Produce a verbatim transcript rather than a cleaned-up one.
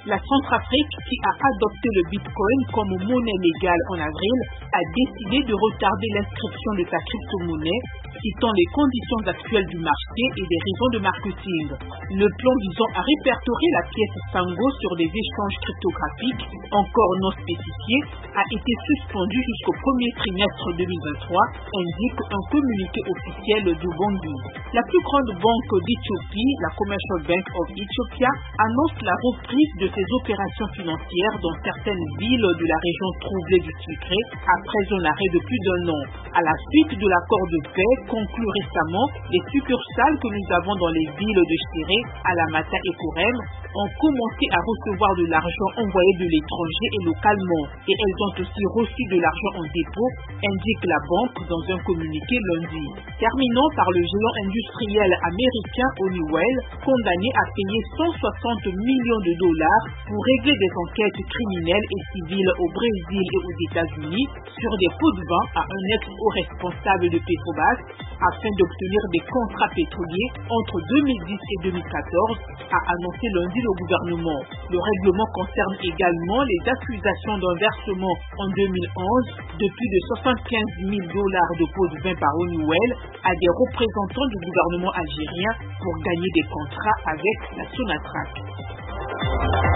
La Centrafrique, qui a adopté le Bitcoin comme monnaie légale en avril, a décidé de retarder l'inscription de sa crypto-monnaie, citant les conditions actuelles du marché et des raisons de marketing. Le plan visant à répertorier la pièce Sango sur des échanges cryptographiques encore non spécifiés a été suspendu jusqu'au premier trimestre deux mille vingt-trois, indique un communiqué officiel du Bondi. La plus grande banque d'Éthiopie, la Commercial Bank of Ethiopia, annonce la reprise de ses opérations financières dans certaines villes de la région troublée du Tigré après un arrêt de plus d'un an. À la suite de l'accord de paix conclu récemment, les succursales que nous avons dans les villes de Shiré, Alamata et Korem ont commencé à recevoir de l'argent envoyé de l'étranger et localement, et elles ont aussi reçu de l'argent en dépôt, indique la banque dans un communiqué lundi. Terminons par le géant industriel américain Honeywell, condamné à payer cent soixante millions de dollars pour régler des enquêtes criminelles et civiles au Brésil et aux États-Unis sur des pots de vin à un ex-haut responsable de Petrobras afin d'obtenir des contrats pétroliers entre deux mille dix et deux mille quatorze, a annoncé lundi le gouvernement. Le règlement concerne également les accusations d'un versement en deux mille onze de plus de soixante-quinze mille dollars de pots de vin par Honeywell à des représentants du gouvernement algérien pour gagner des contrats avec la Sonatrach.